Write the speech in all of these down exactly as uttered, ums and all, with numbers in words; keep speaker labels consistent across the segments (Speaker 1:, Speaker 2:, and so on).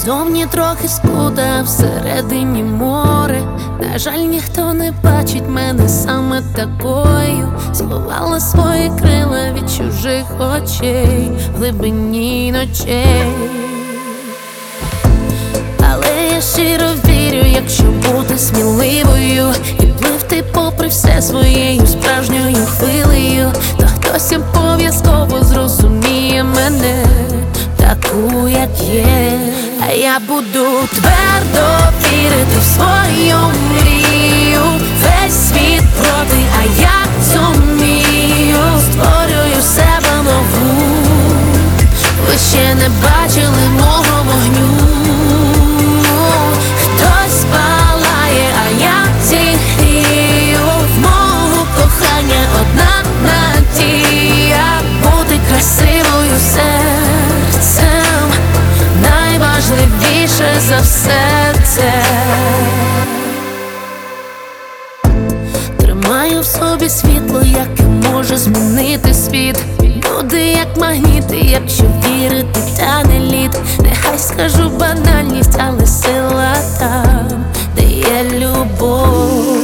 Speaker 1: Зовні трохи скуда, всередині море. На жаль, ніхто не бачить мене саме такою. Сховала свої крила від чужих очей в глибині ночей. Але я щиро вірю, якщо бути сміливою і пливти попри все своєю справжньою хвилею, то хтось обов'язково зрозуміє мене таку, як є. А я буду твердо вірити в свою мрію. Весь світ проти, а я зумію. Створюю себе нову. Ви ще не бачили мого вогню. Хтось палає, а я зігрію. В мого кохання одна надія бути красивою серцем. Найважливіше за все це. Тримаю в собі світло, яке може змінити світ. Люди як магніти, якщо вірити, тане лід. Нехай скажу банальність, але сила там, де є любов.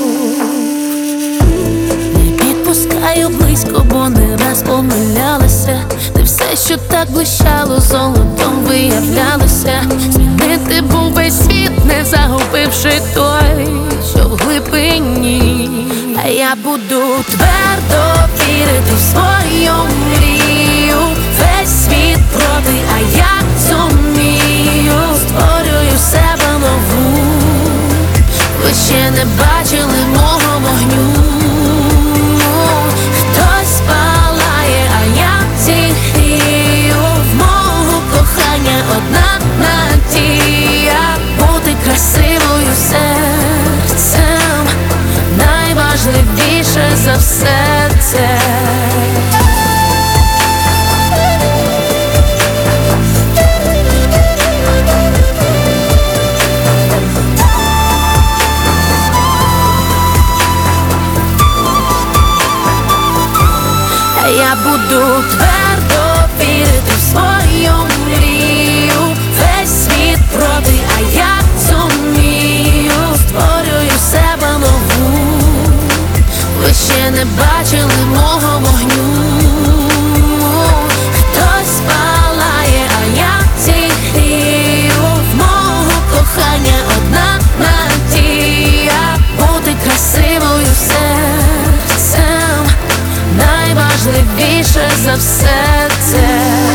Speaker 1: Не підпускаю близько, бо не раз помилялася. Не все, що так блищало, золотом виявлялося. Змінити був весь світ, не загубивши той, що в глибині. А я буду твердо вірити в свою мрію. Весь світ проти, а я зумію. Створюю себе нову. Ви ще не бачили мого вогню. Хтось палає, а я зігрію. В мого кохання одна надія бути красивою серцем. Найважливіше за все це. Я буду твердо вірити в свою мрію. Весь світ проти, а я зумію. Створюю себе нову. Ви ще не бачили мого вогню. Хтось палає, а я зігрію. В мого кохання одна надія бути красивою серцем. Найважливіше за все це.